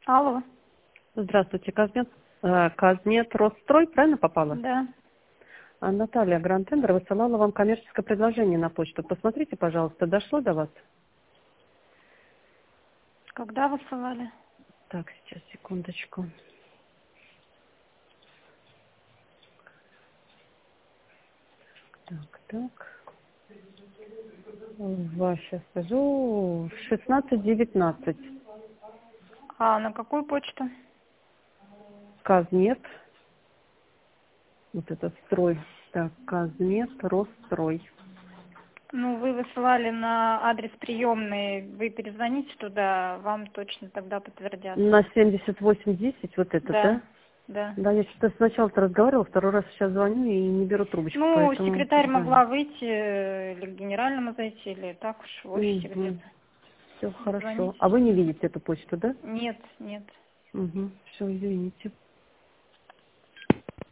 Алло. Здравствуйте, Казмет Росстрой, правильно попала? Да. Наталья Грантендер высылала вам коммерческое предложение на почту. Посмотрите, пожалуйста, дошло до вас? Когда высылали? Так, сейчас, секундочку. Так. Сейчас скажу. 16:19. А на какую почту? Казмет. Вот это строй. Так, Казмет Росстрой. Ну, вы высылали на адрес приемный. Вы перезвоните туда, вам точно тогда подтвердят. На 7810, вот это, Да. да? Да. Да, я что-то сначала-то разговаривала, второй раз сейчас звоню и не беру трубочку, Ну, поэтому... секретарь звоню. могла выйти или к генеральному зайти, или так уж в офисе где-то. Все хорошо. Звоните. А вы не видите эту почту, да? Нет, нет. Все, извините.